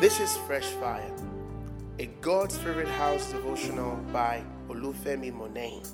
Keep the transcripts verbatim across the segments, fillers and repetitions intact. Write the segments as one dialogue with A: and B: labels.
A: This is Fresh Fire, a God's Favorite House devotional by Olufemi Monet.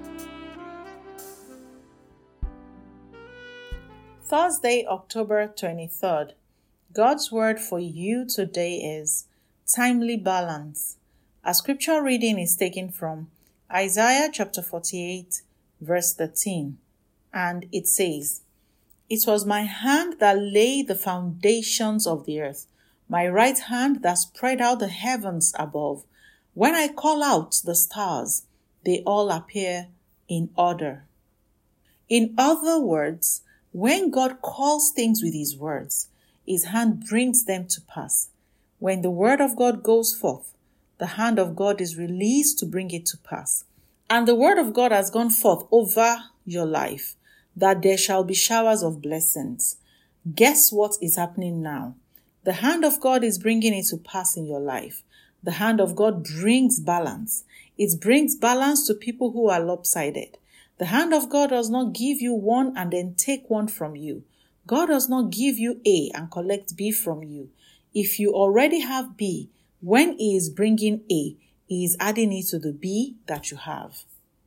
B: Thursday, October twenty-third. God's word for you today is timely balance. Our scripture reading is taken from Isaiah chapter forty-eight, verse thirteen, and it says, "It was my hand that laid the foundations of the earth, my right hand that spread out the heavens above. When I call out the stars, they all appear in order." In other words, when God calls things with his words, his hand brings them to pass. When the word of God goes forth, the hand of God is released to bring it to pass. And the word of God has gone forth over your life, that there shall be showers of blessings. Guess what is happening now? The hand of God is bringing it to pass in your life. The hand of God brings balance. It brings balance to people who are lopsided. The hand of God does not give you one and then take one from you. God does not give you A and collect B from you. If you already have B, when he is bringing A, he is adding it to the B that you have.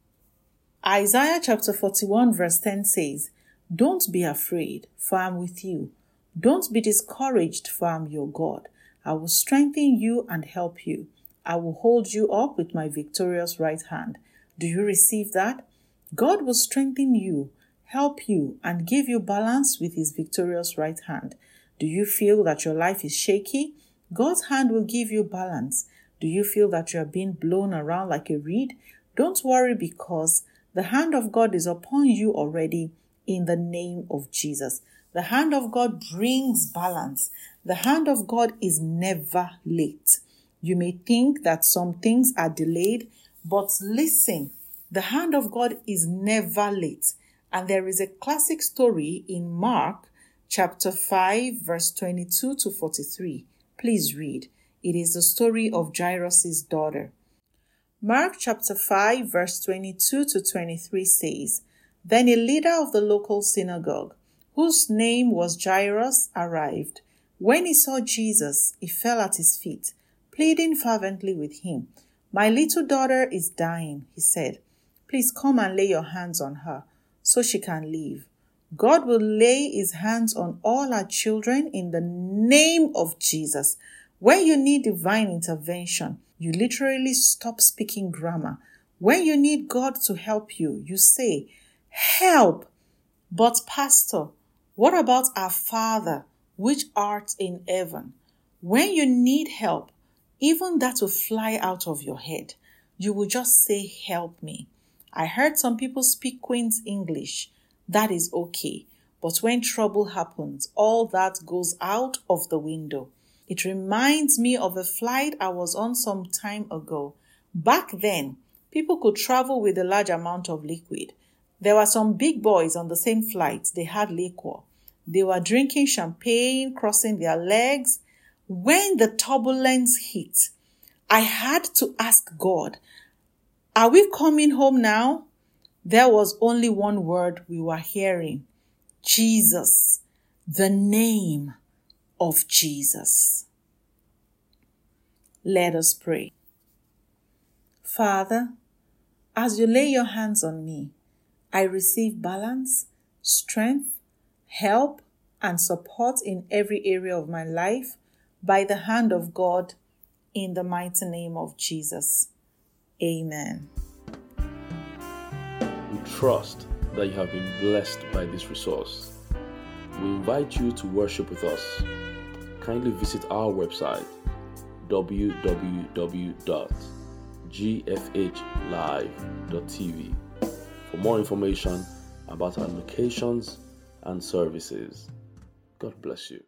B: Isaiah chapter forty-one verse ten says, "Don't be afraid, for I am with you. Don't be discouraged, for I am your God. I will strengthen you and help you. I will hold you up with my victorious right hand." Do you receive that? God will strengthen you, help you, and give you balance with his victorious right hand. Do you feel that your life is shaky? God's hand will give you balance. Do you feel that you are being blown around like a reed? Don't worry, because the hand of God is upon you already in the name of Jesus. The hand of God brings balance. The hand of God is never late. You may think that some things are delayed, but listen, the hand of God is never late. And there is a classic story in Mark chapter five, verse twenty-two to forty-three. Please read. It is the story of Jairus' daughter. Mark chapter five, verse twenty-two to twenty-three says, "Then a leader of the local synagogue, whose name was Jairus, arrived. When he saw Jesus, he fell at his feet, pleading fervently with him. 'My little daughter is dying,' he said. 'Please come and lay your hands on her, so she can live.' God will lay his hands on all our children in the name of Jesus. When you need divine intervention, you literally stop speaking grammar. When you need God to help you, you say, 'Help!' But Pastor, what about our Father, which art in heaven? When you need help, even that will fly out of your head. You will just say, 'Help me.' I heard some people speak Queen's English. That is okay. But when trouble happens, all that goes out of the window. It reminds me of a flight I was on some time ago. Back then, people could travel with a large amount of liquid. There were some big boys on the same flight. They had liquor. They were drinking champagne, crossing their legs. When the turbulence hit, I had to ask God, "Are we coming home now?" There was only one word we were hearing: Jesus, the name of Jesus. Let us pray. Father, as you lay your hands on me, I receive balance, strength, help, and support in every area of my life by the hand of God, in the mighty name of Jesus. Amen.
C: We trust that you have been blessed by this resource. We invite you to worship with us. Kindly visit our website, w w w dot g f h live dot t v, for more information about our locations and services. God bless you.